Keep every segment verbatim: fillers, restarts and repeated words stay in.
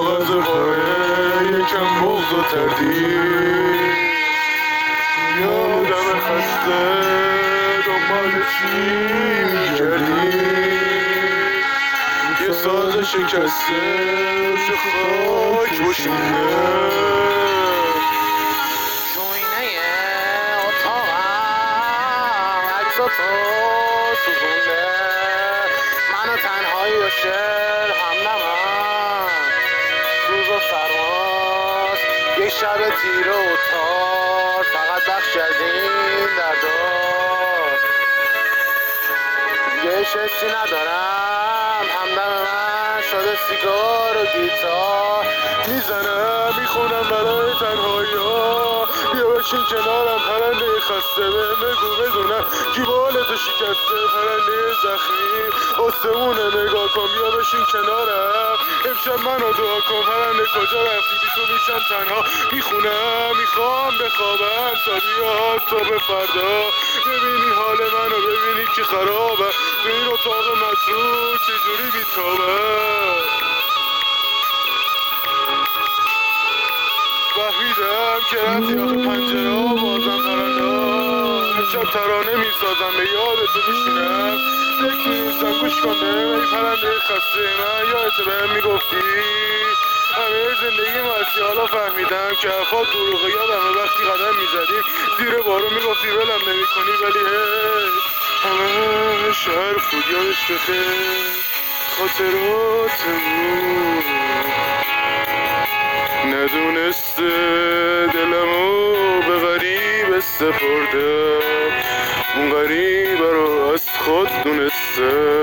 کاغذ پاره یکم بغض و تردید یادم خسته دنبال چی میگردی یه ساز شکسته روش خاک بشونه جوینه اتاقم عکس تو سوزونده منو تنهایی و شعر همنمم روز و سرماست یک شب تیره و تار فقط بخشی از این درداست دیگه هیچ حسی ندارم همدم من شده سیگار و گیتار میزنم میخونم برای تنهایی ها بیا بشین کنارم پرنده خسته به بگو بدونم کی بالتو شکسته پرنده زخمی آسمونه نگاه کن بیا بشین کنارم امشب منو دعا کن پرنده کجا رفتی بی تو میشم تنها میخونم میخوام بخوابم تا بیاد صبح فردا ببینی حال منو ببینی که خرابه تو این اتاق متروک چجوری بیتابم فهمیدم که رفتی آخه پنجره ها بازم پرنده ها امشب ترانه میسازم به یادتو میشینم فکر میروسم گوش کن بهم ای پرنده خسته من یادت بهم میگفتی همه زندگی مستی حالا فهمیدم که حرفات دروغه یادمه وقتی قدم میزدیم زیر بارو میگفتی ولم نمیکنی ولی هی همش حرف بود یادش بخیر خاطراتمون ندونسته دلمو به غریب سپردم اون غریب رو از خود دونسته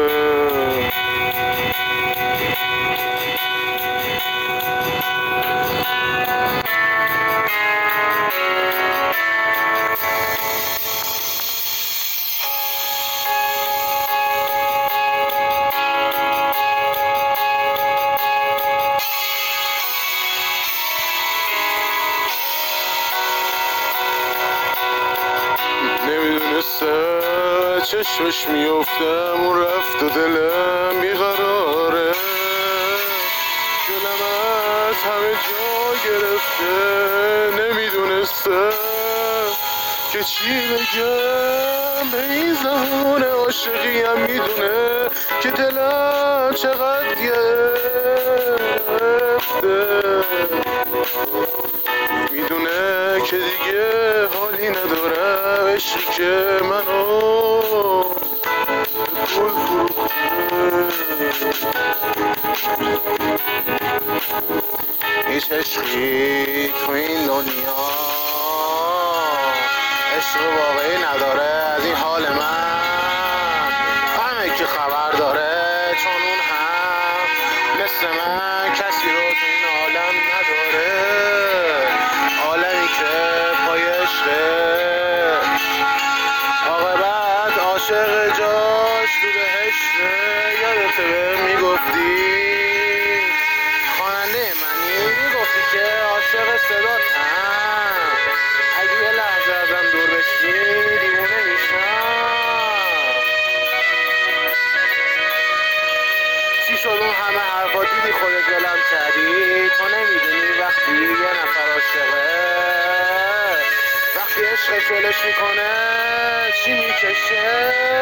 نمیدونسته چشمش میفتم اون رفت و دلم بیقراره دلم از همه جا گرفته نمیدونسته که چی بگم به این زمان عاشقیم میدونه که دلم چقدر گرفته میدونه که دیگه حالی ندارم عشقی که منو به گل فروخته هیچ عشقی تو این دنیا عشق واقعی نداره از این حال من همه که خبر داره چون اون هم مثل من کسی رو تو این عالم نداره عالمی که پای عشقه عاقبت عاشق جاش تو بهشته یادته بهم میگفتی خواننده منی میگفتی که عاشق صداتم اگه یه لحظه ازم دور بشی دیوونه میشم چی شد اون همه حرفا دیدی خودت دلم کردی تو نمیدونی وقتی یه نفر عاشقه وقتی عشقش ولش میکنه چی میکشه